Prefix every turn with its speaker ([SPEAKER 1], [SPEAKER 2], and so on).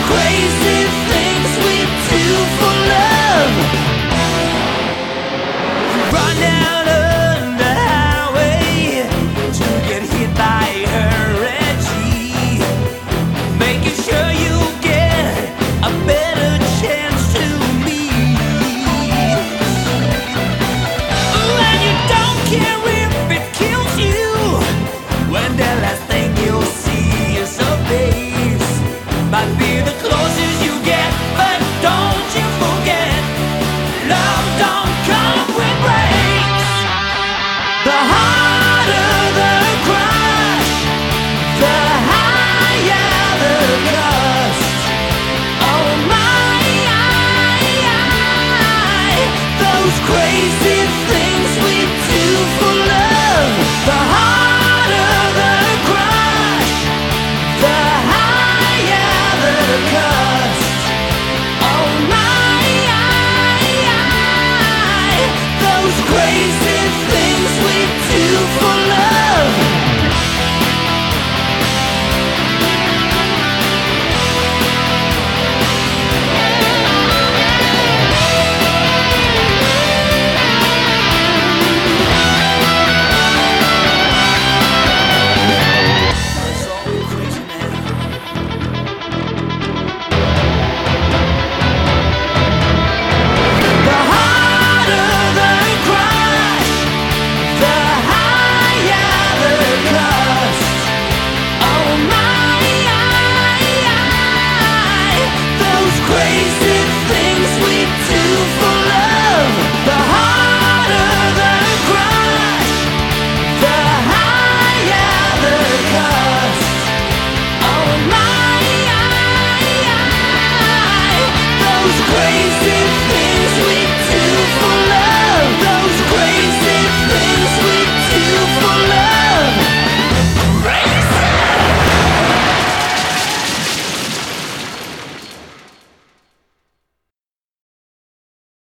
[SPEAKER 1] Crazy things we do for love. Run down on the highway to get hit by her Reggie, making sure you get a better chance to meet. And you don't care if it kills you when the last